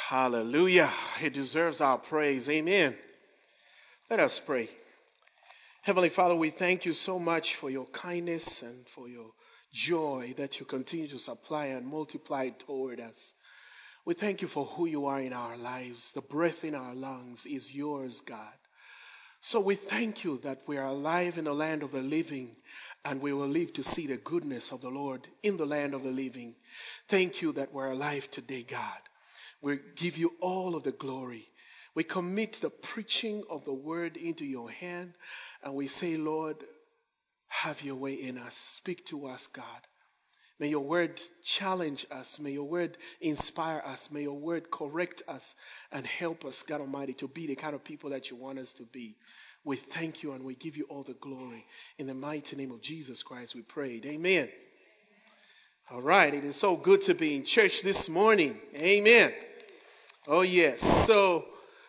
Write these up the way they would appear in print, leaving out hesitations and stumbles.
Hallelujah. He deserves our praise. Amen. Let us pray. Heavenly Father, we thank you so much for your kindness and for your joy that you continue to supply and multiply toward us. We thank you for who you are in our lives. The breath in our lungs is yours, God. So we thank you that we are alive in the land of the living and we will live to see the goodness of the Lord in the land of the living. Thank you that we're alive today, God. We give you all of the glory. We commit the preaching of the word into your hand and we say, Lord, have your way in us. Speak to us, God. May your word challenge us. May your word inspire us. May your word correct us and help us, God Almighty, to be the kind of people that you want us to be. We thank you and we give you all the glory. In the mighty name of Jesus Christ, we prayed. Amen. All right. It is so good to be in church this morning. Amen. Oh, yes. So,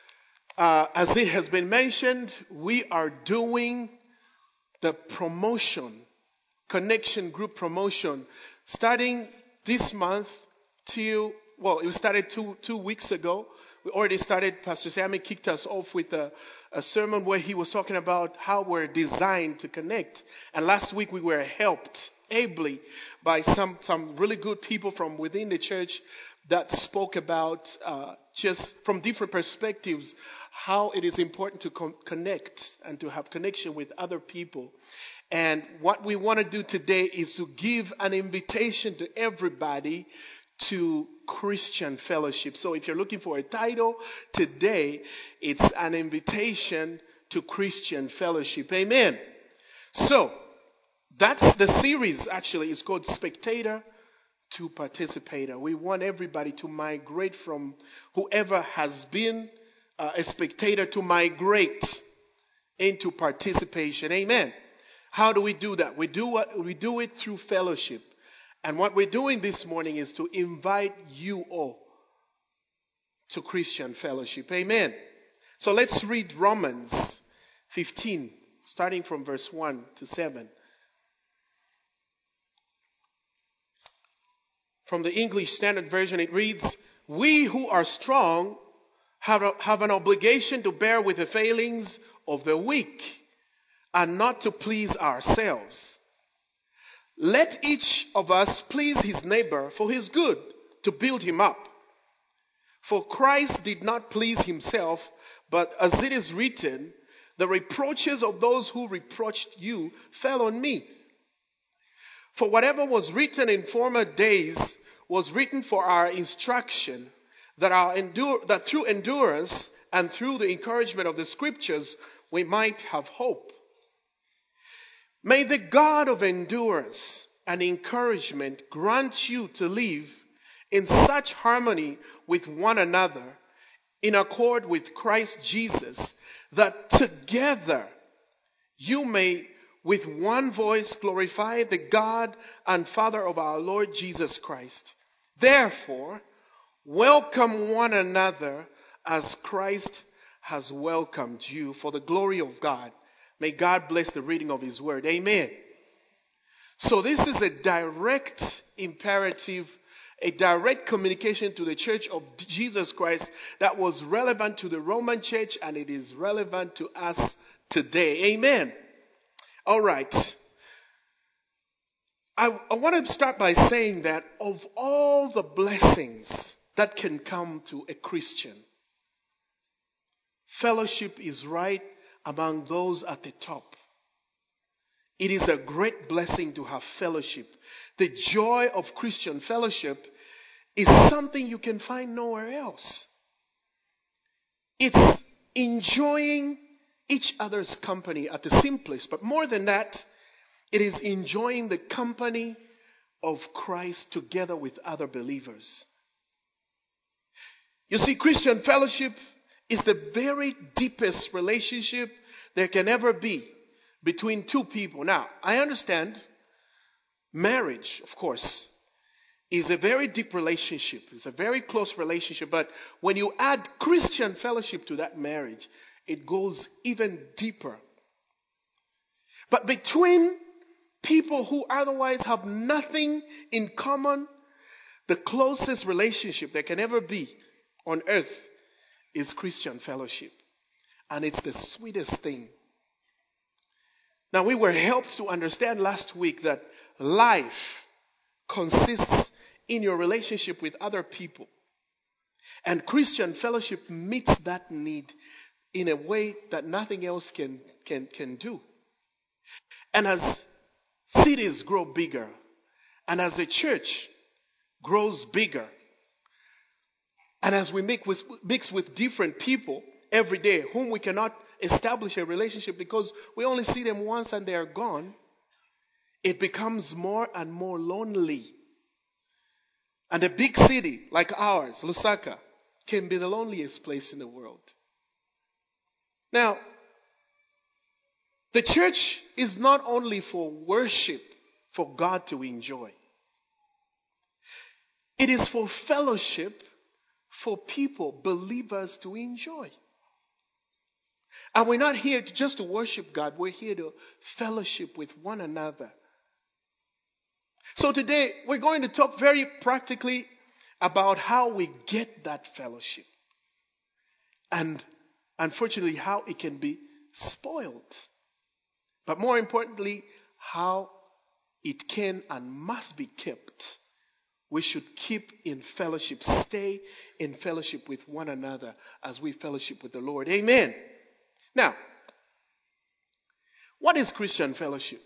as it has been mentioned, we are doing the connection group promotion, starting this month it started two weeks ago. We already started, Pastor Sammy kicked us off with a sermon where he was talking about how we're designed to connect. And last week we were helped ably by some really good people from within the church that spoke about just from different perspectives how it is important to connect and to have connection with other people. And what we want to do today is to give an invitation to everybody to Christian fellowship. So if you're looking for a title, today it's an invitation to Christian fellowship. Amen. So that's the series actually. It's called Spectator to Participator. We want everybody to migrate from whoever has been a spectator to migrate into participation. Amen. How do we do that? We do it through fellowship. And what we're doing this morning is to invite you all to Christian fellowship. Amen. So let's read Romans 15, starting from verse 1 to 7. From the English Standard Version, it reads, "We who are strong have an obligation to bear with the failings of the weak and not to please ourselves. Let each of us please his neighbor for his good, to build him up. For Christ did not please himself, but as it is written, the reproaches of those who reproached you fell on me. For whatever was written in former days was written for our instruction, that through endurance and through the encouragement of the scriptures we might have hope. May the God of endurance and encouragement grant you to live in such harmony with one another, in accord with Christ Jesus, that together you may with one voice glorify the God and Father of our Lord Jesus Christ. Therefore, welcome one another as Christ has welcomed you, for the glory of God. May God bless the reading of his word. Amen." So this is a direct imperative, a direct communication to the church of Jesus Christ that was relevant to the Roman church, and it is relevant to us today. Amen. All right. I want to start by saying that of all the blessings that can come to a Christian, fellowship is right among those at the top. It is a great blessing to have fellowship. The joy of Christian fellowship is something you can find nowhere else. It's enjoying each other's company at the simplest, but more than that, it is enjoying the company of Christ together with other believers. You see, Christian fellowship is the very deepest relationship there can ever be between two people. Now, I understand marriage, of course, is a very deep relationship. It's a very close relationship. But when you add Christian fellowship to that marriage, it goes even deeper. But between people who otherwise have nothing in common, the closest relationship there can ever be on earth is Christian fellowship. And it's the sweetest thing. Now, we were helped to understand last week that life consists in your relationship with other people. And Christian fellowship meets that need in a way that nothing else can do. And as cities grow bigger, and as a church grows bigger, and as we mix with different people every day whom we cannot establish a relationship because we only see them once and they are gone, it becomes more and more lonely. And a big city like ours, Lusaka, can be the loneliest place in the world. Now, the church is not only for worship, for God to enjoy. It is for fellowship, for people, believers to enjoy. And we're not here just to worship God. We're here to fellowship with one another. So today, we're going to talk very practically about how we get that fellowship. And unfortunately, how it can be spoiled. But more importantly, how it can and must be kept. We should keep in fellowship, stay in fellowship with one another as we fellowship with the Lord. Amen. Now, what is Christian fellowship?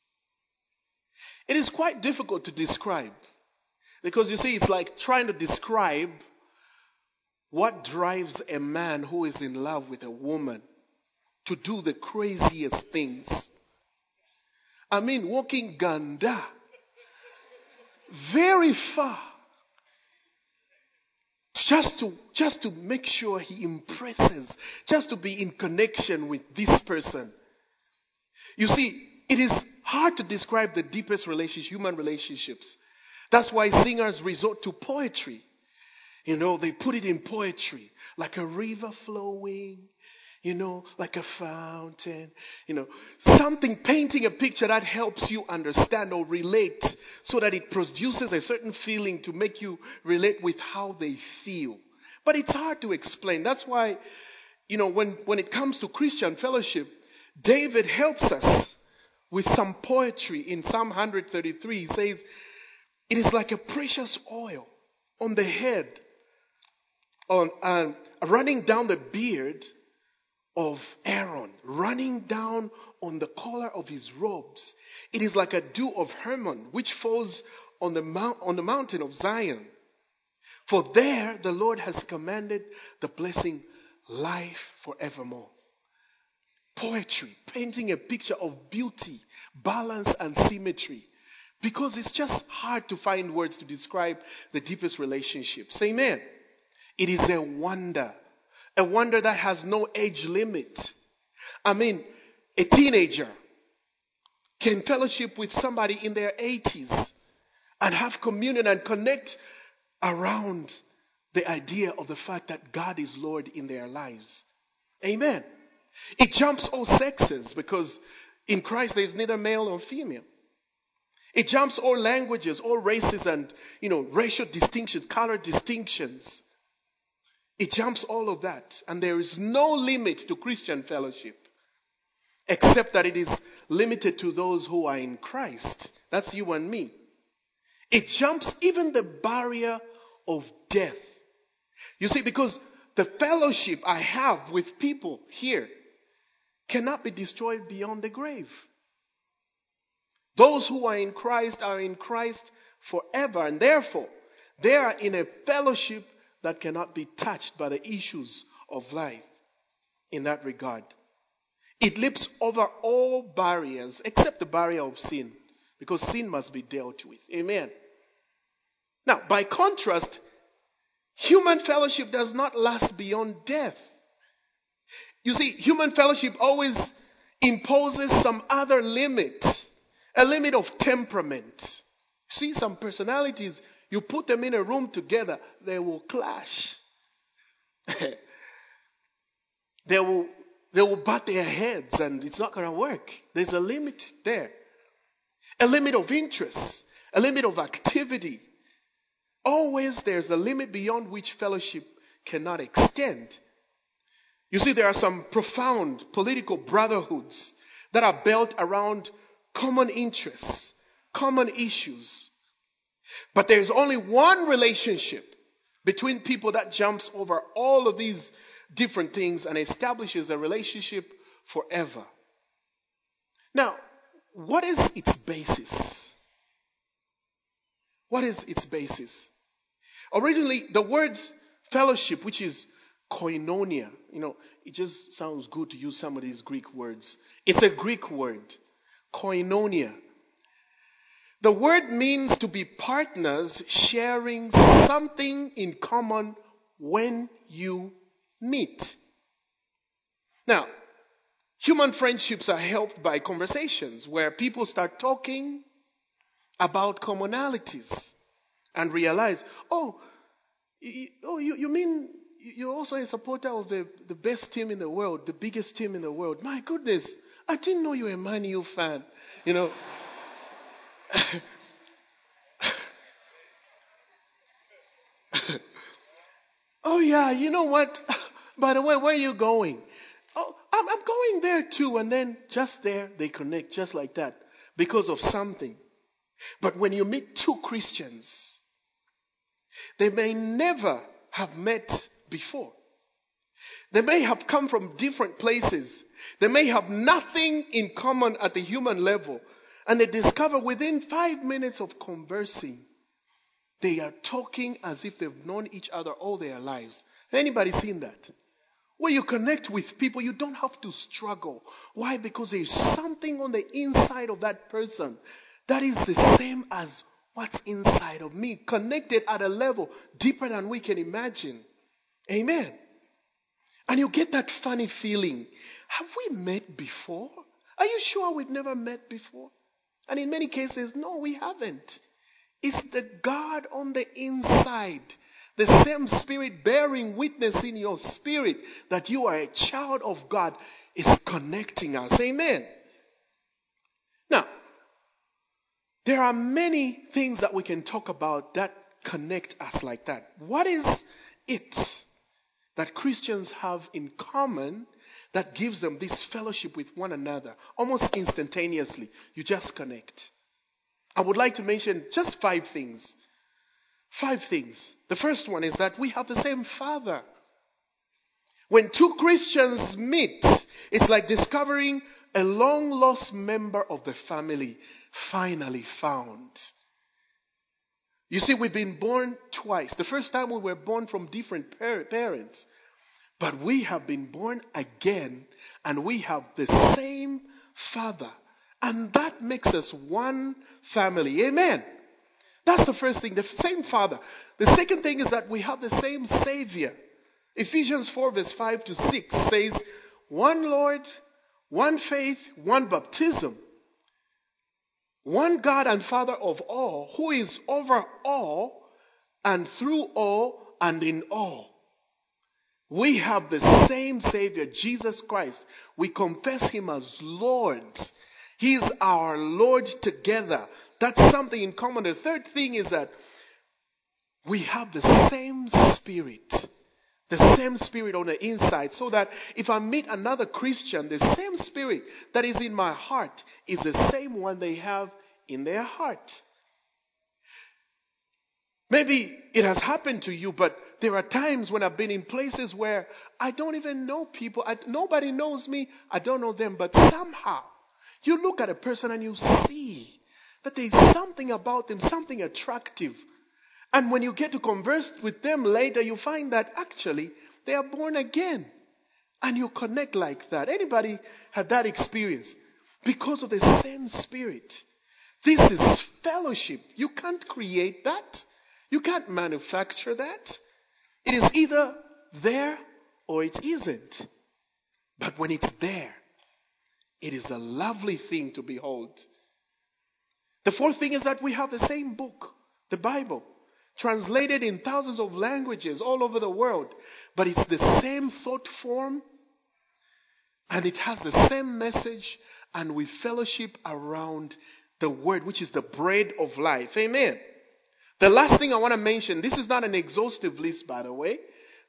It is quite difficult to describe because you see, it's like trying to describe what drives a man who is in love with a woman to do the craziest things. I mean, walking Ganda very far just to make sure he impresses, just to be in connection with this person. You see, it is hard to describe the deepest relationships, human relationships. That's why singers resort to poetry. You know, they put it in poetry, like a river flowing, you know, like a fountain, you know, something, painting a picture that helps you understand or relate so that it produces a certain feeling to make you relate with how they feel. But it's hard to explain. That's why, you know, when it comes to Christian fellowship, David helps us with some poetry in Psalm 133. He says, it is like a precious oil on the head, running down the beard of Aaron, running down on the collar of his robes. It is like a dew of Hermon, which falls on the mountain of Zion. For there the Lord has commanded the blessing, life forevermore. Poetry, painting a picture of beauty, balance, and symmetry. Because it's just hard to find words to describe the deepest relationships. Amen. It is a wonder that has no age limit. I mean, a teenager can fellowship with somebody in their 80s and have communion and connect around the idea of the fact that God is Lord in their lives. Amen. It jumps all sexes because in Christ there is neither male nor female. It jumps all languages, all races and, you know, racial distinctions, color distinctions. It jumps all of that. And there is no limit to Christian fellowship except that it is limited to those who are in Christ. That's you and me. It jumps even the barrier of death. You see, because the fellowship I have with people here cannot be destroyed beyond the grave. Those who are in Christ forever, and therefore they are in a fellowship that cannot be touched by the issues of life in that regard. It leaps over all barriers except the barrier of sin, because sin must be dealt with. Amen. Now, by contrast, human fellowship does not last beyond death. You see, human fellowship always imposes some other limit, a limit of temperament. See, some personalities, you put them in a room together, they will clash. They will butt their heads and it's not going to work. There's a limit there. A limit of interest, a limit of activity. Always there's a limit beyond which fellowship cannot extend. You see, there are some profound political brotherhoods that are built around common interests, common issues. But there's only one relationship between people that jumps over all of these different things and establishes a relationship forever. Now, what is its basis? What is its basis? Originally, the word fellowship, which is koinonia, it just sounds good to use some of these Greek words. It's a Greek word, koinonia. The word means to be partners sharing something in common when you meet. Now, human friendships are helped by conversations where people start talking about commonalities and realize, you mean you're also a supporter of the best team in the world, the biggest team in the world. My goodness, I didn't know you were a Man U fan. Oh yeah, you know what? By the way, where are you going? Oh, I'm going there too. And then just there, they connect just like that because of something. But when you meet two Christians, they may never have met before. They may have come from different places. They may have nothing in common at the human level. And they discover within 5 minutes of conversing, they are talking as if they've known each other all their lives. Anybody seen that? Where you connect with people, you don't have to struggle. Why? Because there's something on the inside of that person that is the same as what's inside of me, connected at a level deeper than we can imagine. Amen. And you get that funny feeling. Have we met before? Are you sure we've never met before? And in many cases, no, we haven't. It's the God on the inside, the same Spirit bearing witness in your spirit that you are a child of God, is connecting us. Amen. Now, there are many things that we can talk about that connect us like that. What is it that Christians have in common that gives them this fellowship with one another almost instantaneously? You just connect. I would like to mention just 5 things. 5 things. The first one is that we have the same Father. When two Christians meet, it's like discovering a long lost member of the family finally found. You see, we've been born twice. The first time we were born from different parents. But we have been born again and we have the same Father. And that makes us one family. Amen. That's the first thing, the same Father. The second thing is that we have the same Savior. Ephesians 4 verse 5 to 6 says, one Lord, one faith, one baptism, one God and Father of all, who is over all and through all and in all. We have the same Savior, Jesus Christ. We confess Him as Lord. He's our Lord together. That's something in common. The third thing is that we have the same Spirit. The same Spirit on the inside. So that if I meet another Christian, the same Spirit that is in my heart is the same one they have in their heart. Maybe it has happened to you, but there are times when I've been in places where I don't even know people. Nobody knows me. I don't know them. But somehow, you look at a person and you see that there's something about them, something attractive. And when you get to converse with them later, you find that actually they are born again. And you connect like that. Anybody had that experience? Because of the same Spirit. This is fellowship. You can't create that. You can't manufacture that. It is either there or it isn't. But when it's there, it is a lovely thing to behold. The fourth thing is that we have the same book, the Bible, translated in thousands of languages all over the world. But it's the same thought form and it has the same message, and we fellowship around the Word, which is the bread of life. Amen. The last thing I want to mention, this is not an exhaustive list, by the way.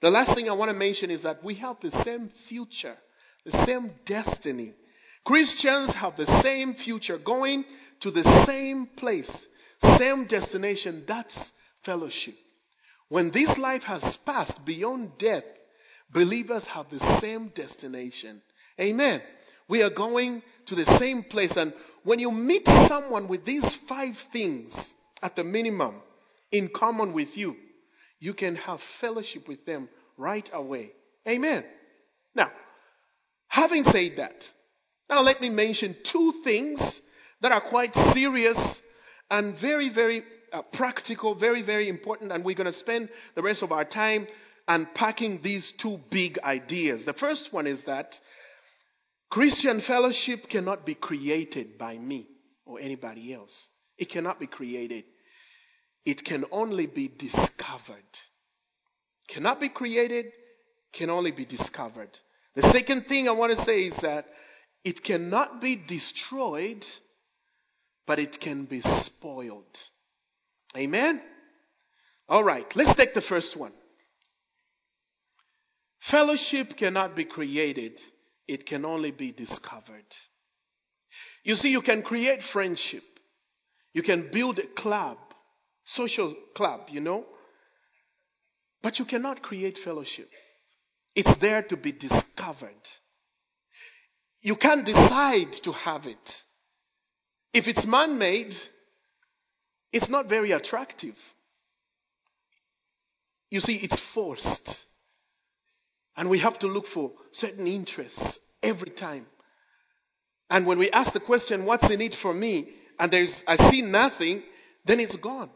The last thing I want to mention is that we have the same future, the same destiny. Christians have the same future, going to the same place, same destination. That's fellowship. When this life has passed beyond death, believers have the same destination. Amen. We are going to the same place. And when you meet someone with these 5 things at the minimum in common with you, you can have fellowship with them right away. Amen. Now, having said that, now let me mention 2 things that are quite serious and very, very practical, very, very important. And we're going to spend the rest of our time unpacking these 2 big ideas. The first one is that Christian fellowship cannot be created by me or anybody else. It cannot be created. It can only be discovered. Cannot be created, can only be discovered. The second thing I want to say is that it cannot be destroyed, but it can be spoiled. Amen? All right, let's take the first one. Fellowship cannot be created. It can only be discovered. You see, you can create friendship. You can build a club, social club, but you cannot create fellowship. It's there to be discovered. You can't decide to have it. If it's man-made, it's not very attractive. You see, it's forced. And we have to look for certain interests every time. And when we ask the question, what's in it for me? And I see nothing, then it's gone.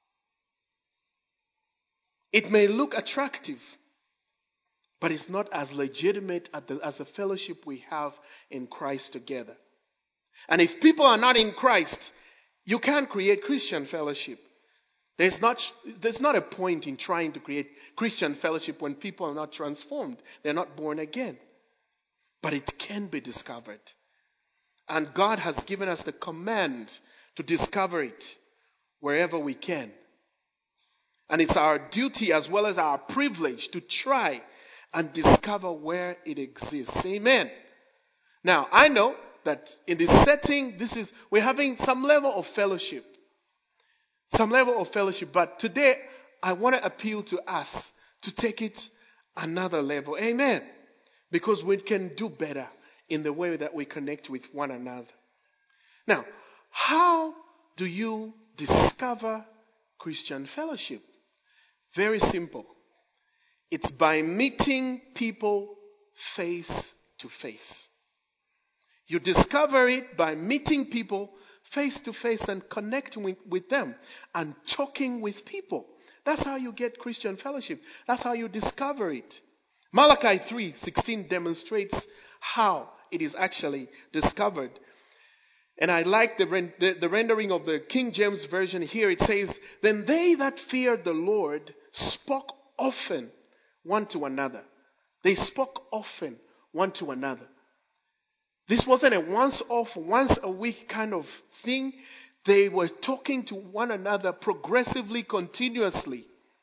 It may look attractive, but it's not as legitimate as the fellowship we have in Christ together. And if people are not in Christ, you can't create Christian fellowship. There's not a point in trying to create Christian fellowship when people are not transformed. They're not born again. But it can be discovered. And God has given us the command to discover it wherever we can. And it's our duty as well as our privilege to try and discover where it exists. Amen. Now, I know that in this setting, we're having some level of fellowship. Some level of fellowship. But today, I want to appeal to us to take it another level. Amen. Because we can do better in the way that we connect with one another. Now, how do you discover Christian fellowship? Very simple. It's by meeting people face to face. You discover it by meeting people face to face and connecting with them and talking with people. That's how you get Christian fellowship. That's how you discover it. Malachi 3:16 demonstrates how it is actually discovered. And I like the rendering of the King James Version here. It says, "Then they that feared the Lord spoke often one to another." They spoke often one to another. This wasn't a once-off, once-a-week kind of thing. They were talking to one another progressively, continuously.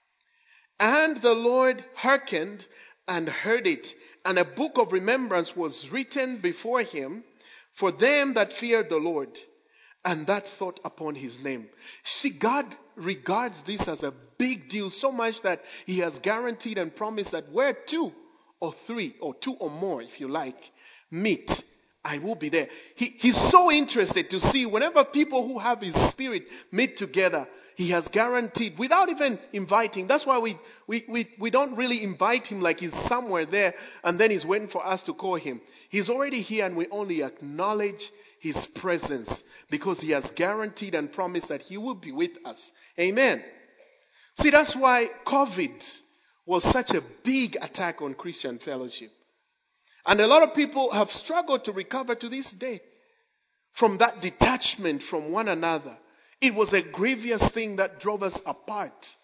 And the Lord hearkened and heard it. And a book of remembrance was written before him for them that feared the Lord and that thought upon his name. See, God regards this as a big deal, so much that he has guaranteed and promised that where 2 or 3 or 2 or more, if you like, meet, I will be there. He's so interested to see whenever people who have his spirit meet together, he has guaranteed without even inviting. That's why we don't really invite him like he's somewhere there and then he's waiting for us to call him. He's already here and we only acknowledge his presence because he has guaranteed and promised that he will be with us. Amen. See, that's why COVID was such a big attack on Christian fellowship. And a lot of people have struggled to recover to this day from that detachment from one another. It was a grievous thing that drove us apart.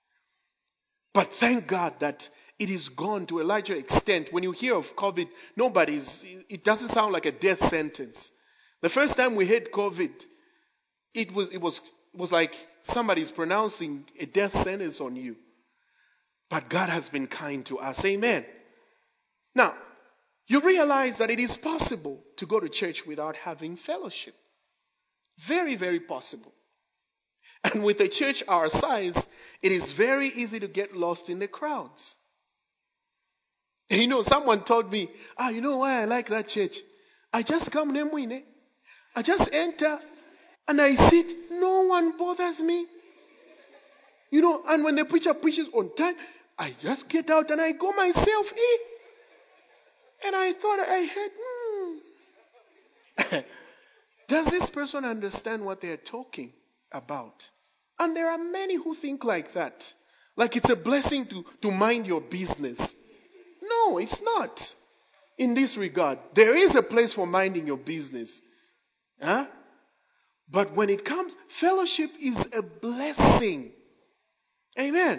But thank God that it is gone to a larger extent. When you hear of COVID, it doesn't sound like a death sentence. The first time we had COVID, it was like somebody's pronouncing a death sentence on you. But God has been kind to us. Amen. Now, you realize that it is possible to go to church without having fellowship. Very, very possible. And with a church our size, it is very easy to get lost in the crowds. You know, someone told me, you know why I like that church? I just come Nemwine. I just enter and I sit. No one bothers me. You know, and when the preacher preaches on time, I just get out and I go myself. And I thought I heard, does this person understand what they're talking about? And there are many who think like that. Like it's a blessing to mind your business. No, it's not. In this regard, there is a place for minding your business. Huh? But when it comes, fellowship is a blessing. Amen.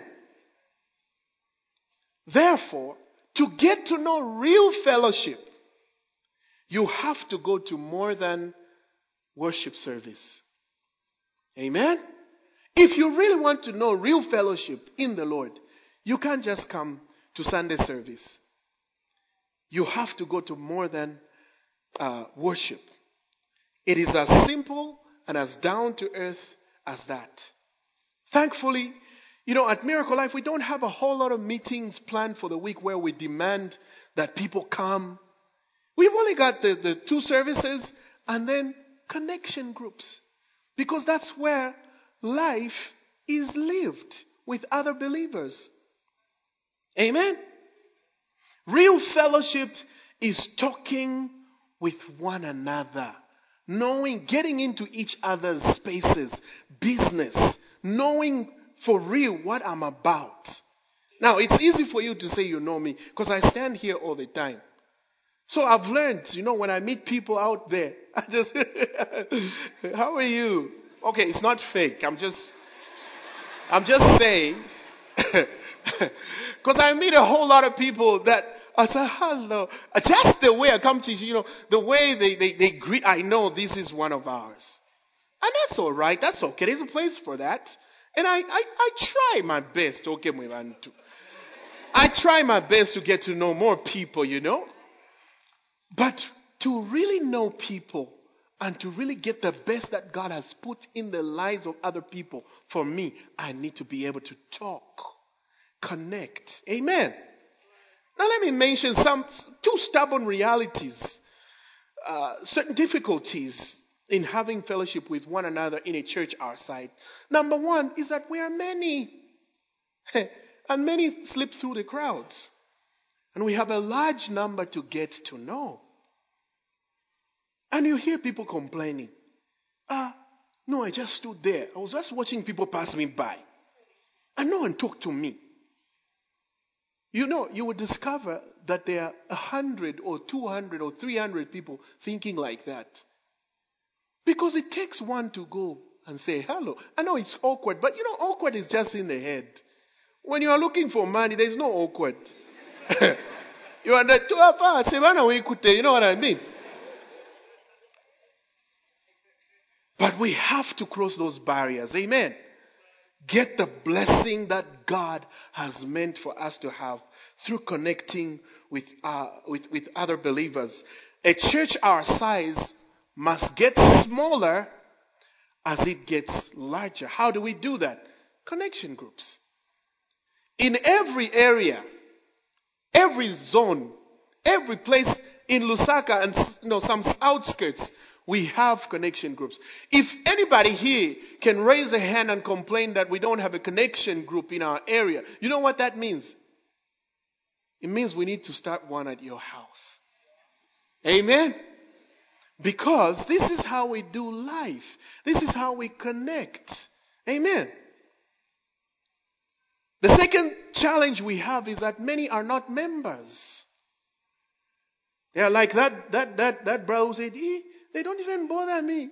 Therefore, to get to know real fellowship, you have to go to more than worship service. Amen. If you really want to know real fellowship in the Lord, you can't just come to Sunday service. You have to go to more than worship. It is as simple and as down to earth as that. Thankfully, you know, at Miracle Life, we don't have a whole lot of meetings planned for the week where we demand that people come. We've only got the 2 services and then connection groups. Because that's where life is lived with other believers. Amen? Real fellowship is talking with one another. Knowing, getting into each other's spaces, business, knowing for real what I'm about. Now, it's easy for you to say you know me because I stand here all the time. So I've learned, you know, when I meet people out there, I just, how are you? Okay, it's not fake. I'm just saying, because I meet a whole lot of people that I say, hello. Just the way I come to you know, the way they greet, I know this is one of ours. And that's all right. That's okay. There's a place for that. And I try my best. Okay, I try my best to get to know more people, you know. But to really know people and to really get the best that God has put in the lives of other people, for me, I need to be able to talk, connect. Amen. Now let me mention 2 stubborn realities, certain difficulties in having fellowship with one another in a church our size. Number 1 is that we are many, and many slip through the crowds. And we have a large number to get to know. And you hear people complaining. No, I just stood there. I was just watching people pass me by. And no one talked to me. You know, you will discover that there are 100 or 200 or 300 people thinking like that. Because it takes one to go and say hello. I know it's awkward, but you know, awkward is just in the head. When you are looking for money, there's no awkward. You are the 2 hours, you know what I mean? But we have to cross those barriers. Amen. Get the blessing that God has meant for us to have through connecting with other believers. A church our size must get smaller as it gets larger. How do we do that? Connection groups. In every area, every zone, every place in Lusaka and some outskirts, we have connection groups. If anybody here can raise a hand and complain that we don't have a connection group in our area, you know what that means? It means we need to start one at your house. Amen? Because this is how we do life. This is how we connect. Amen? The second challenge we have is that many are not members. They are like that brother who said, they don't even bother me.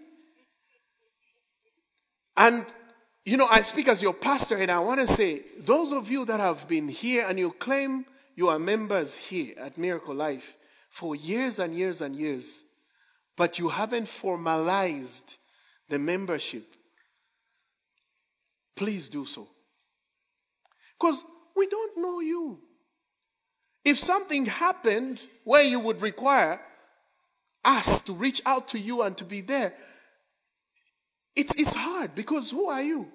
And, you know, I speak as your pastor and I want to say, those of you that have been here and you claim you are members here at Miracle Life for years and years and years, but you haven't formalized the membership, please do so. Because We don't know you. If something happened where you would require us to reach out to you and to be there, it's hard because who are you?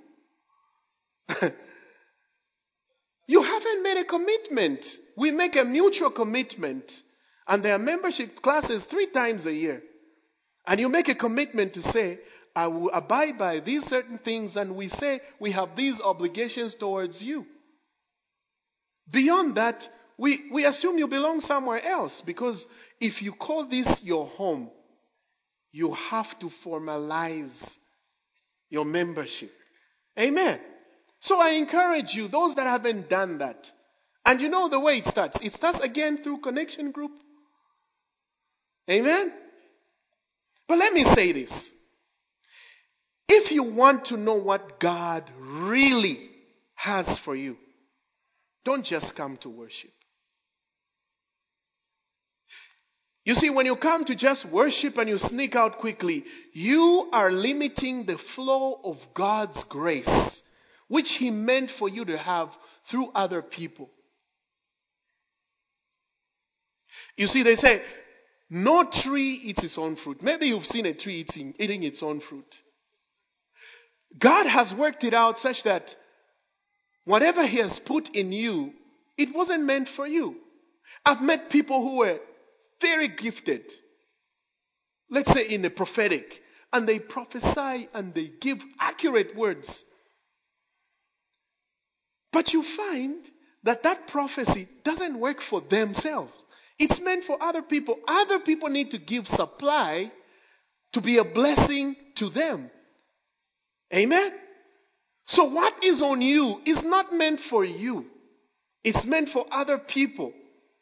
You haven't made a commitment. We make a mutual commitment. And there are membership classes 3 times a year. And you make a commitment to say, I will abide by these certain things, and we say we have these obligations towards you. Beyond that, we assume you belong somewhere else, because if you call this your home, you have to formalize your membership. Amen. So I encourage you, those that haven't done that, and you know the way it starts. It starts again through connection group. Amen. But let me say this. If you want to know what God really has for you, don't just come to worship. You see, when you come to just worship and you sneak out quickly, you are limiting the flow of God's grace, which He meant for you to have through other people. You see, they say, no tree eats its own fruit. Maybe you've seen a tree eating its own fruit. God has worked it out such that whatever He has put in you, it wasn't meant for you. I've met people who were very gifted, let's say in the prophetic, and they prophesy and they give accurate words. But you find that that prophecy doesn't work for themselves. It's meant for other people. Other people need to give supply to be a blessing to them. Amen? So what is on you is not meant for you. It's meant for other people.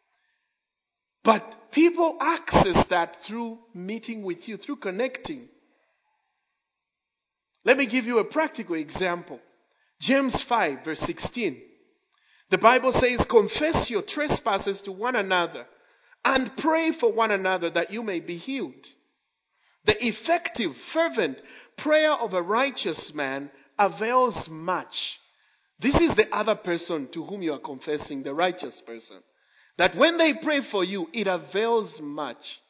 But people access that through meeting with you, through connecting. Let me give you a practical example. James 5 verse 16. The Bible says, confess your trespasses to one another and pray for one another that you may be healed. The effective, fervent prayer of a righteous man avails much. This is the other person to whom you are confessing, the righteous person. That when they pray for you, it avails much.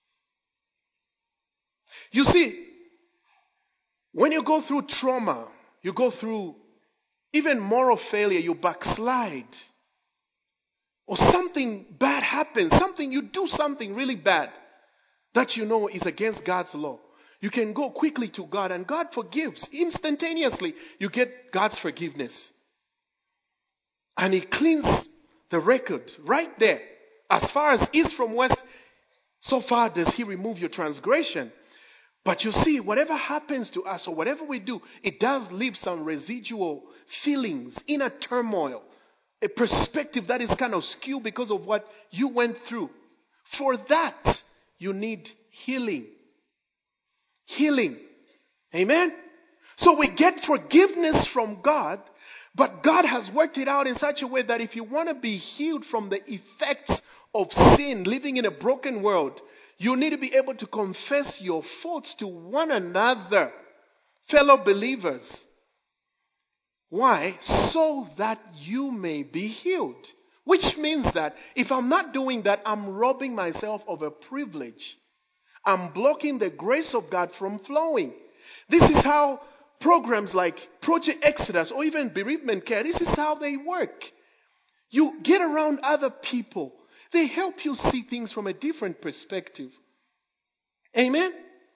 You see, when you go through trauma, you go through even moral failure, you backslide, or something bad happens, you do something really bad that you know is against God's law. You can go quickly to God and God forgives. Instantaneously, you get God's forgiveness. And He cleans the record right there. As far as east from west, so far does He remove your transgression. But you see, whatever happens to us or whatever we do, it does leave some residual feelings, inner turmoil, a perspective that is kind of skewed because of what you went through. For that, you need healing. Healing. Amen? So we get forgiveness from God, but God has worked it out in such a way that if you want to be healed from the effects of sin, living in a broken world, you need to be able to confess your faults to one another, fellow believers. Why? So that you may be healed. Which means that if I'm not doing that, I'm robbing myself of a privilege. I'm blocking the grace of God from flowing. This is how programs like Project Exodus or even bereavement care, this is how they work. You get around other people. They help you see things from a different perspective. Amen?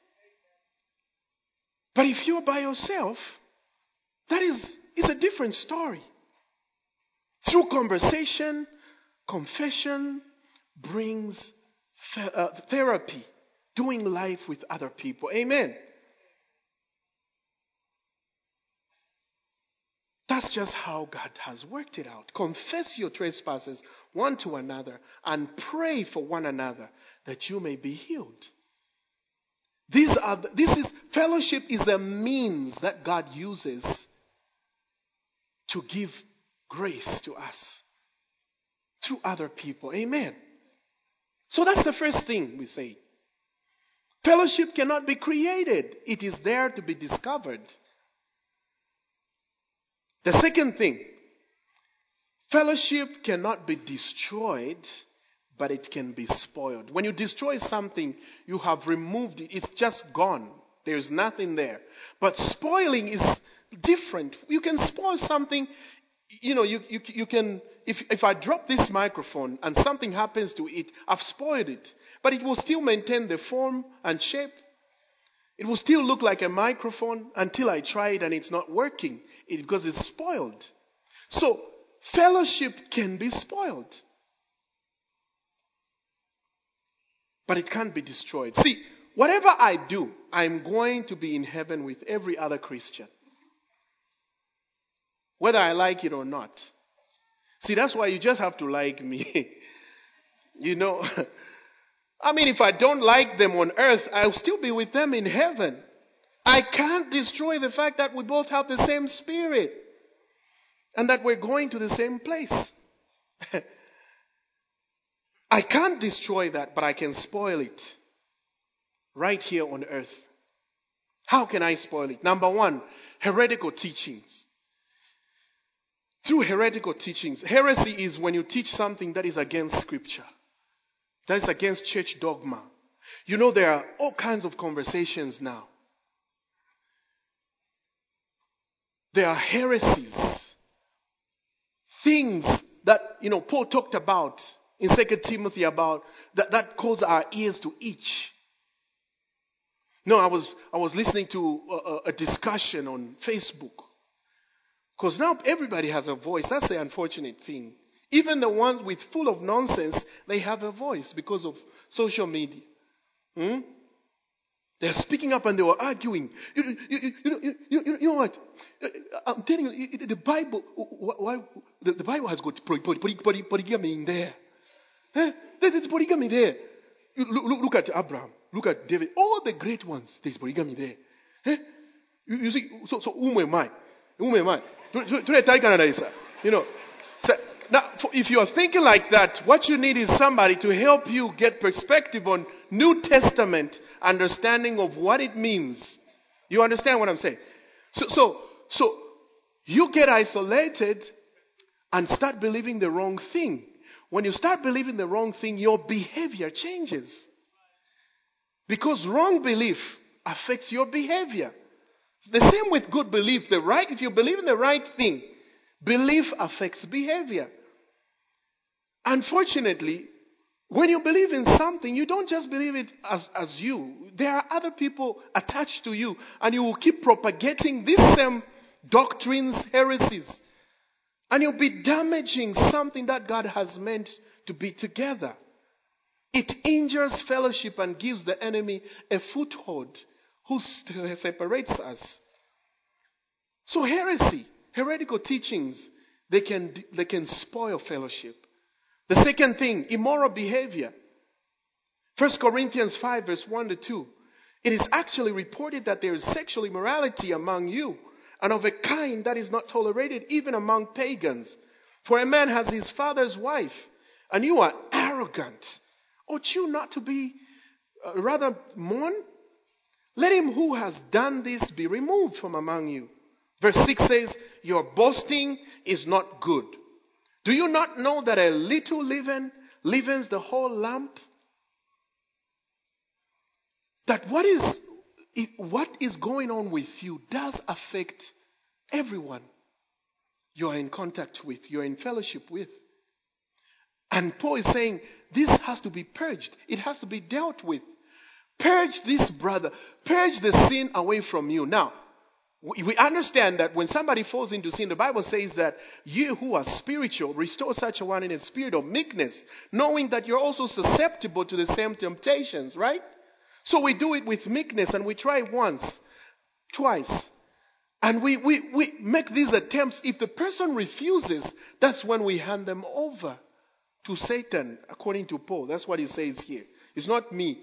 But if you're by yourself, that is a different story. Through conversation, confession brings therapy, doing life with other people. Amen? That's just how God has worked it out. Confess your trespasses one to another and pray for one another that you may be healed. Fellowship is a means that God uses to give grace to us through other people. Amen. So that's the first thing we say. Fellowship cannot be created. It is there to be discovered. The second thing, Fellowship cannot be destroyed, but it can be spoiled. When you destroy something, you have removed it. It's just gone. There's nothing there. But spoiling is different. You can spoil something. You can, if I drop this microphone and something happens to it, I've spoiled it. But it will still maintain the form and shape. It will still look like a microphone until I try it and it's not working because it's spoiled. So, fellowship can be spoiled. But it can't be destroyed. See, whatever I do, I'm going to be in heaven with every other Christian. Whether I like it or not. See, that's why you just have to like me. I mean, if I don't like them on earth, I'll still be with them in heaven. I can't destroy the fact that we both have the same spirit. And that we're going to the same place. I can't destroy that, but I can spoil it. Right here on earth. How can I spoil it? Number one, heretical teachings. Through heretical teachings. Heresy is when you teach something that is against scripture. That is against church dogma. There are all kinds of conversations now. There are heresies. Things that, Paul talked about in 2 Timothy about that cause our ears to itch. No, I was listening to a discussion on Facebook. Because now everybody has a voice. That's the unfortunate thing. Even the ones with full of nonsense, they have a voice because of social media. They're speaking up and they were arguing. You know what? I'm telling you, the Bible. Why the Bible has got polygamy in there. There's polygamy there. Look at Abraham. Look at David. All the great ones. There's polygamy there. You see. So whom am I? Whom am I? So now, if you are thinking like that, what you need is somebody to help you get perspective on New Testament understanding of what it means. You understand what I'm saying? So you get isolated and start believing the wrong thing. When you start believing the wrong thing, your behavior changes. Because wrong belief affects your behavior. The same with good belief. If you believe in the right thing, belief affects behavior. Unfortunately, when you believe in something, you don't just believe it as you. There are other people attached to you, and you will keep propagating these same doctrines, heresies. And you'll be damaging something that God has meant to be together. It injures fellowship and gives the enemy a foothold who separates us. So heretical teachings, they can spoil fellowship. The second thing, immoral behavior. 1 Corinthians 5 verse 1 to 2. It is actually reported that there is sexual immorality among you, and of a kind that is not tolerated even among pagans. For a man has his father's wife, and you are arrogant. Ought you not to be rather mourn? Let him who has done this be removed from among you. Verse 6 says, your boasting is not good. Do you not know that a little leaven leavens the whole lump? That what is going on with you does affect everyone you are in contact with, you're in fellowship with. And Paul is saying this has to be purged. It has to be dealt with. Purge this brother. Purge the sin away from you. Now, we understand that when somebody falls into sin, the Bible says that you who are spiritual, restore such a one in a spirit of meekness, knowing that you're also susceptible to the same temptations, right? So we do it with meekness, and we try once, twice. And we make these attempts. If the person refuses, that's when we hand them over to Satan, according to Paul. That's what he says here. It's not me.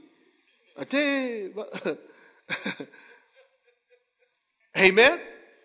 Amen?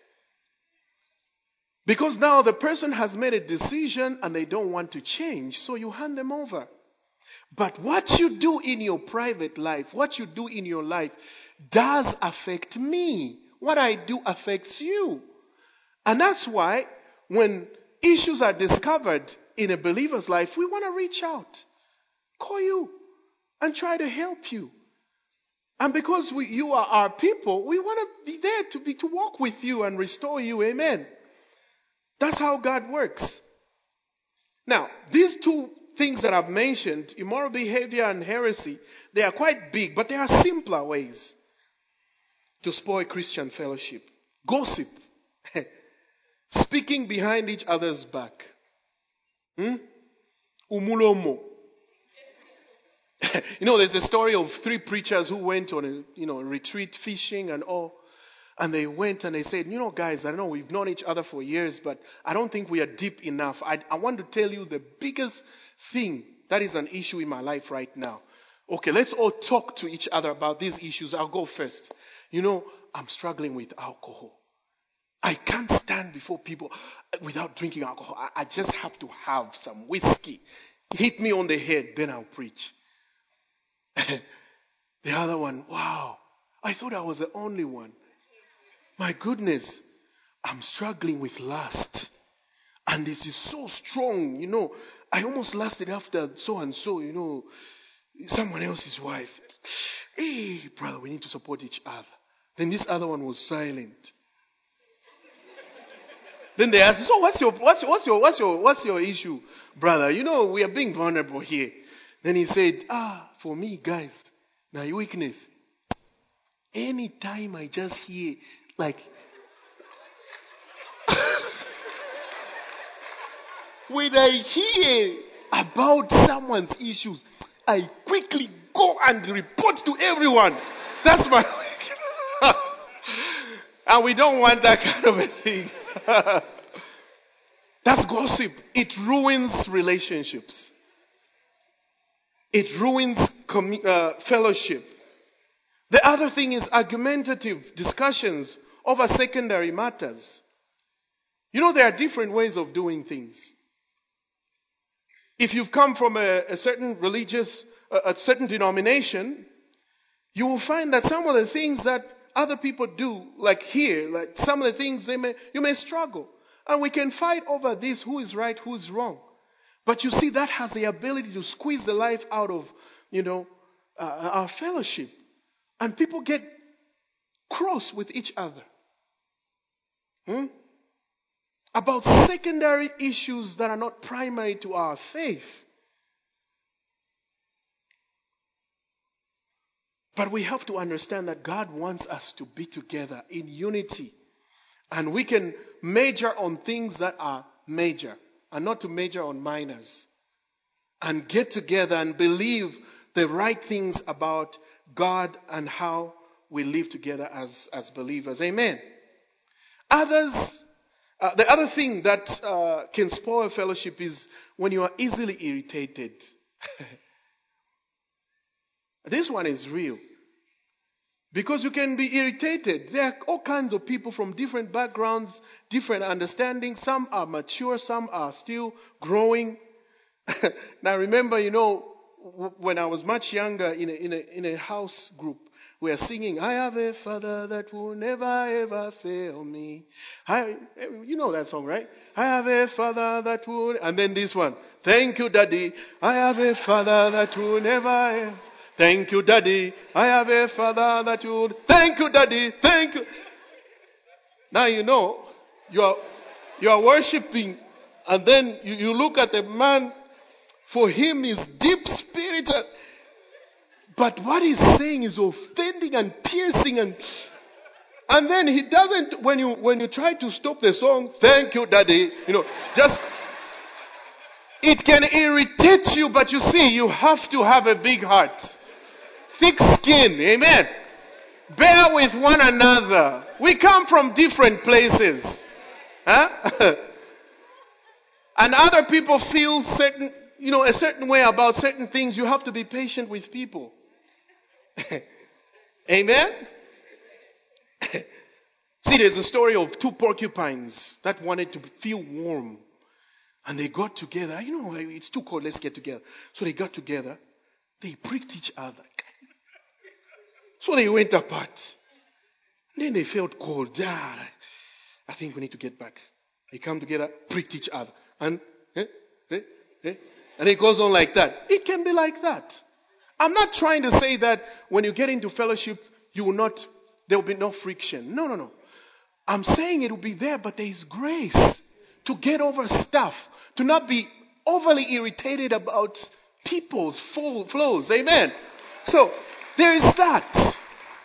Because now the person has made a decision and they don't want to change, so you hand them over. But what you do in your private life, what you do in your life, does affect me. What I do affects you. And that's why when issues are discovered in a believer's life, we want to reach out, call you, and try to help you. And because you are our people, we want to be there to walk with you and restore you. Amen. That's how God works. Now, these two things that I've mentioned, immoral behavior and heresy, they are quite big, but there are simpler ways to spoil Christian fellowship. Gossip. Speaking behind each other's back. Umulomo. There's a story of 3 preachers who went on a retreat fishing and all. And they went and they said, guys, I know we've known each other for years, but I don't think we are deep enough. I want to tell you the biggest thing that is an issue in my life right now. Okay, let's all talk to each other about these issues. I'll go first. I'm struggling with alcohol. I can't stand before people without drinking alcohol. I just have to have some whiskey. Hit me on the head, then I'll preach. The other one, wow, I thought I was the only one. My goodness, I'm struggling with lust. And this is so strong, I almost lusted after so-and-so, someone else's wife. Hey, brother, we need to support each other. Then this other one was silent. Then they asked, so what's your issue, brother? We are being vulnerable here. Then he said, for me, guys, my weakness. Anytime I just hear, when I hear about someone's issues, I quickly go and report to everyone. That's my weakness. And we don't want that kind of a thing. That's gossip. It ruins relationships. It ruins fellowship. The other thing is argumentative discussions over secondary matters. There are different ways of doing things. If you've come from a certain religious, a certain denomination, you will find that some of the things that other people do, like here, like some of the things you may struggle. And we can fight over this, who is right, who is wrong. But you see, that has the ability to squeeze the life out of, our fellowship. And people get cross with each other. About secondary issues that are not primary to our faith. But we have to understand that God wants us to be together in unity. And we can major on things that are major and not to major on minors. And get together and believe the right things about God and how we live together as believers. Amen. The other thing that can spoil fellowship is when you are easily irritated. This one is real. Because you can be irritated. There are all kinds of people from different backgrounds, different understandings. Some are mature, some are still growing. Now remember, when I was much younger in a house group, we are singing, I have a Father that will never ever fail me. You know that song, right? I have a Father that will, and then this one, thank you, Daddy. I have a Father that will never, thank you, Daddy. I have a Father that will, thank you, Daddy. Thank you. Now you are worshiping, and then you look at a man. For him is deep spiritual. But what he's saying is offending and piercing and then he doesn't, when you try to stop the song, thank you, Daddy, just, it can irritate you, but you see, you have to have a big heart. Thick skin, amen. Bear with one another. We come from different places. Huh? And other people feel a certain way about certain things. You have to be patient with people. Amen? See, there's a story of 2 porcupines that wanted to feel warm. And they got together. It's too cold, let's get together. So they got together. They pricked each other. So they went apart. Then they felt cold. I think we need to get back. They come together, preach each other. And, eh, and it goes on like that. It can be like that. I'm not trying to say that when you get into fellowship, there will be no friction. No. I'm saying it will be there, but there is grace to get over stuff, to not be overly irritated about people's flows. Amen. So there is that.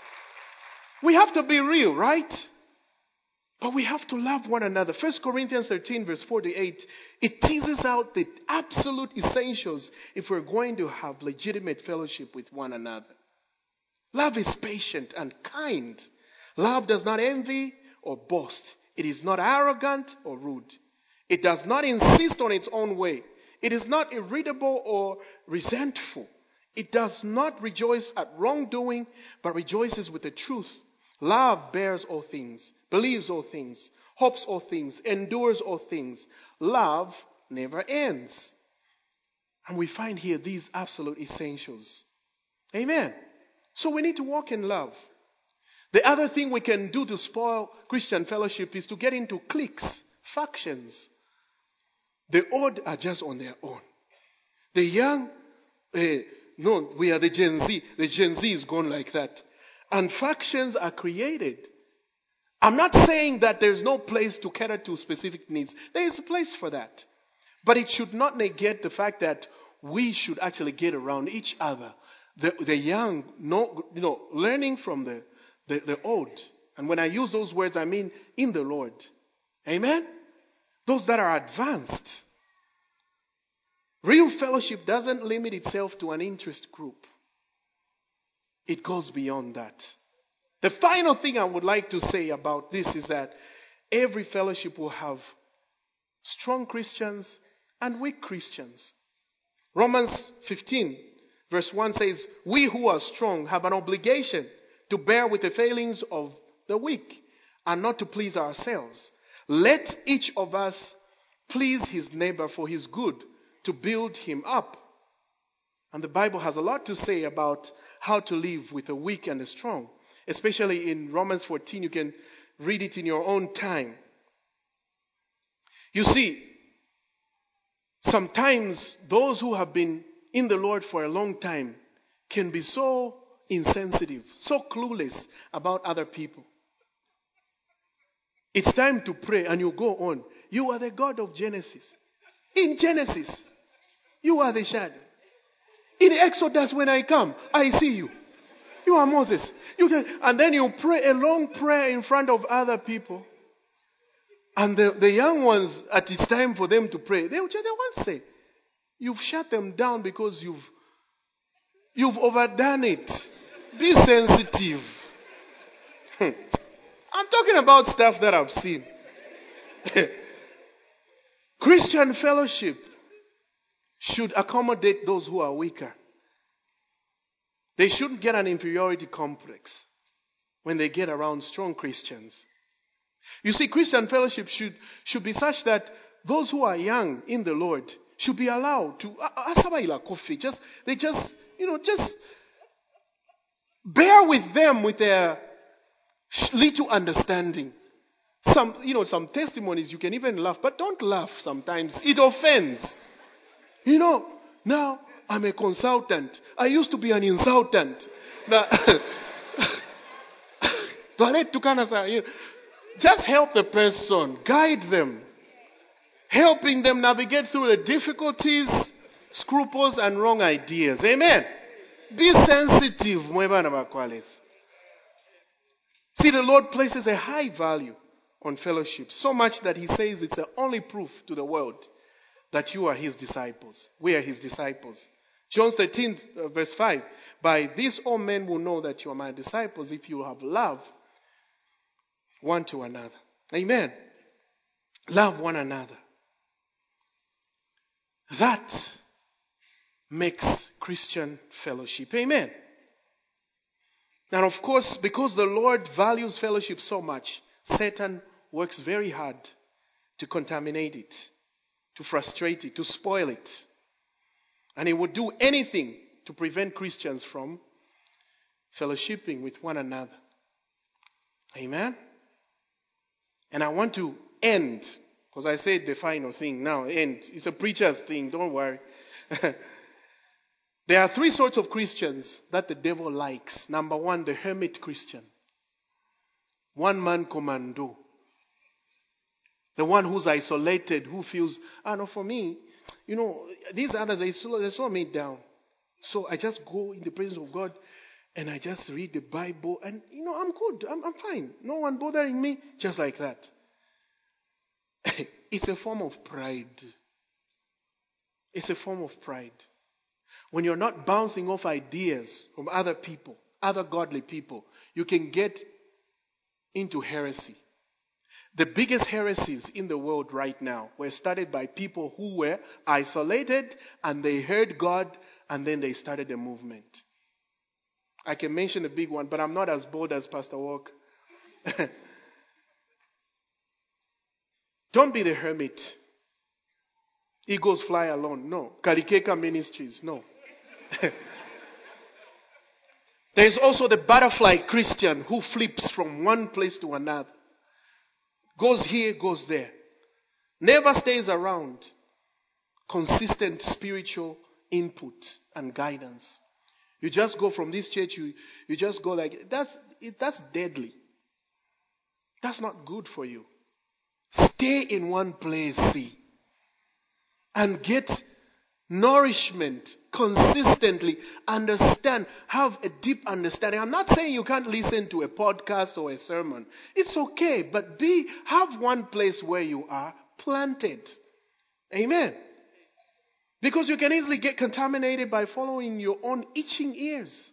We have to be real, right? But we have to love one another. 1 Corinthians 13 verse 4 to 8, it teases out the absolute essentials if we're going to have legitimate fellowship with one another. Love is patient and kind. Love does not envy or boast. It is not arrogant or rude. It does not insist on its own way. It is not irritable or resentful. It does not rejoice at wrongdoing, but rejoices with the truth. Love bears all things, believes all things, hopes all things, endures all things. Love never ends. And we find here these absolute essentials. Amen. So we need to walk in love. The other thing we can do to spoil Christian fellowship is to get into cliques, factions. The old are just on their own. The young, no, we are the Gen Z. The Gen Z is gone like that. And factions are created. I'm not saying that there's no place to cater to specific needs. There is a place for that. But it should not negate the fact that we should actually get around each other. The young, learning from the old. And when I use those words, I mean in the Lord. Amen? Those that are advanced. Real fellowship doesn't limit itself to an interest group. It goes beyond that. The final thing I would like to say about this is that every fellowship will have strong Christians and weak Christians. Romans 15 verse 1 says, we who are strong have an obligation to bear with the failings of the weak and not to please ourselves. Let each of us please his neighbor for his good, to build him up. And the Bible has a lot to say about how to live with the weak and the strong. Especially in Romans 14, you can read it in your own time. You see, sometimes those who have been in the Lord for a long time can be so insensitive, so clueless about other people. It's time to pray and you go on. You are the God of Genesis. In Genesis, you are the shadow. In Exodus, when I come, I see you. You are Moses. And then you pray a long prayer in front of other people. And the young ones, at it's time for them to pray, they won't say, you've shut them down because you've overdone it. Be sensitive. I'm talking about stuff that I've seen. Christian fellowship should accommodate those who are weaker. They shouldn't get an inferiority complex when they get around strong Christians. You see, Christian fellowship should be such that those who are young in the Lord should be allowed to just bear with them with their little understanding. Some testimonies you can even laugh, but don't laugh sometimes. It offends. Now I'm a consultant. I used to be an insultant. Now, just help the person, guide them, helping them navigate through the difficulties, scruples, and wrong ideas. Amen. Be sensitive. See, the Lord places a high value on fellowship, so much that he says it's the only proof to the world that you are his disciples. We are his disciples. John 13 verse 5, by this all men will know that you are my disciples if you have love one to another. Amen. Love one another. That makes Christian fellowship. Amen. And of course, because the Lord values fellowship so much, Satan works very hard to contaminate it, to frustrate it, to spoil it. And he would do anything to prevent Christians from fellowshipping with one another. Amen. And I want to end Because I said the final thing now, and it's a preacher's thing, don't worry. There are three sorts of Christians that the devil likes. Number one, the hermit Christian. One man commando. The one who's isolated, who feels, no, for me, these others, they slow me down. So I just go in the presence of God and I just read the Bible and, I'm good. I'm fine. No one bothering me. Just like that. It's a form of pride. It's a form of pride. When you're not bouncing off ideas from other people, other godly people, you can get into heresy. The biggest heresies in the world right now were started by people who were isolated and they heard God and then they started a movement. I can mention a big one, but I'm not as bold as Pastor Walker. Don't be the hermit. Eagles fly alone. No. Karikeka Ministries. No. There is also the butterfly Christian who flips from one place to another. Goes here, goes there. Never stays around. Consistent spiritual input and guidance. You just go from this church, you just go like, that's deadly. That's not good for you. Stay in one place, see. And get nourishment consistently. Understand. Have a deep understanding. I'm not saying you can't listen to a podcast or a sermon. It's okay. But have one place where you are planted. Amen. Because you can easily get contaminated by following your own itching ears.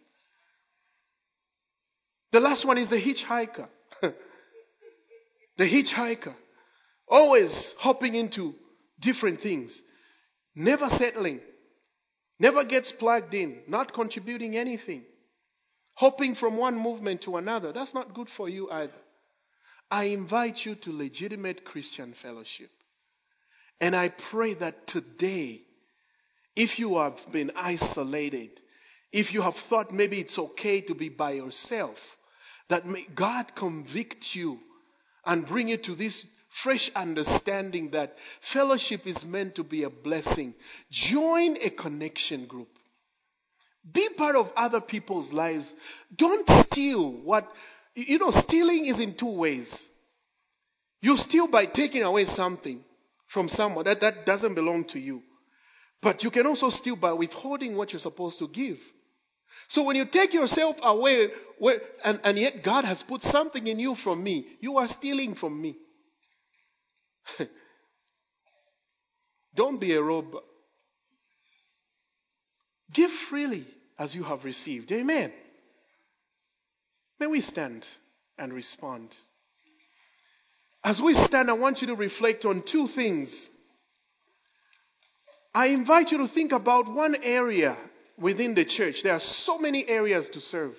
The last one is the hitchhiker. The hitchhiker. Always hopping into different things. Never settling. Never gets plugged in. Not contributing anything. Hopping from one movement to another. That's not good for you either. I invite you to legitimate Christian fellowship. And I pray that today, if you have been isolated, if you have thought maybe it's okay to be by yourself, that may God convict you and bring you to this fresh understanding that fellowship is meant to be a blessing. Join a connection group. Be part of other people's lives. Don't steal stealing is in two ways. You steal by taking away something from someone that doesn't belong to you. But you can also steal by withholding what you're supposed to give. So when you take yourself away, and yet God has put something in you from me, you are stealing from me. Don't be a robber. Give freely as you have received. Amen. May we stand and respond. As we stand, I want you to reflect on two things. I invite you to think about one area within the church. There are so many areas to serve.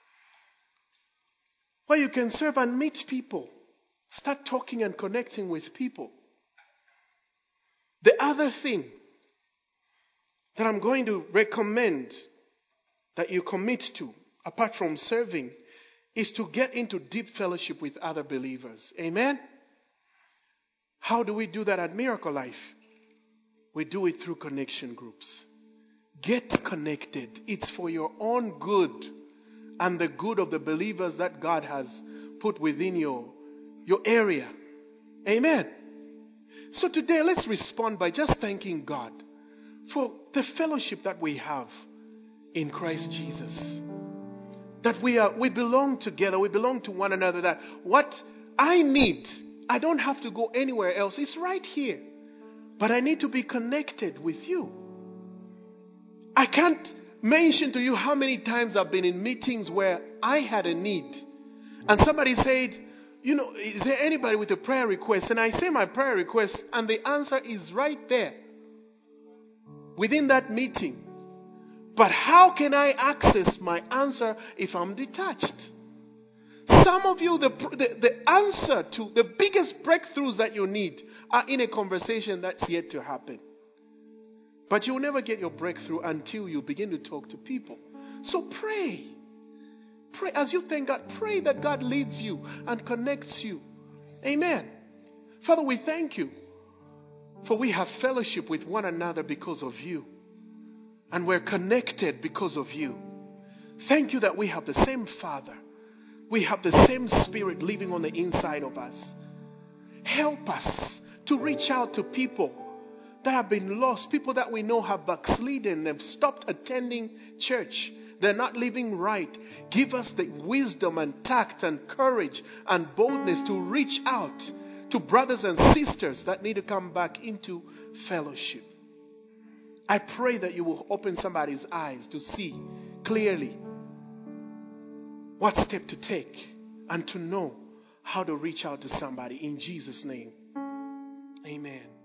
Where you can serve and meet people. Start talking and connecting with people. The other thing that I'm going to recommend that you commit to, apart from serving, is to get into deep fellowship with other believers. Amen? How do we do that at Miracle Life? We do it through connection groups. Get connected. It's for your own good and the good of the believers that God has put within your area. Amen. So today, let's respond by just thanking God for the fellowship that we have in Christ Jesus. That we belong together, we belong to one another, that what I need, I don't have to go anywhere else. It's right here. But I need to be connected with you. I can't mention to you how many times I've been in meetings where I had a need. And somebody said, is there anybody with a prayer request? And I say my prayer request, and the answer is right there within that meeting. But how can I access my answer if I'm detached? Some of you, the answer to the biggest breakthroughs that you need are in a conversation that's yet to happen. But you'll never get your breakthrough until you begin to talk to people. So pray. Pray as you thank God. Pray that God leads you and connects you. Amen. Father, we thank you For we have fellowship with one another because of you. And we're connected because of you. Thank you that we have the same Father. We have the same Spirit living on the inside of us. Help us to reach out to people that have been lost, people that we know have backslidden, have stopped attending church. They're not living right. Give us the wisdom and tact and courage and boldness to reach out to brothers and sisters that need to come back into fellowship. I pray that you will open somebody's eyes to see clearly what step to take and to know how to reach out to somebody. In Jesus' name, amen.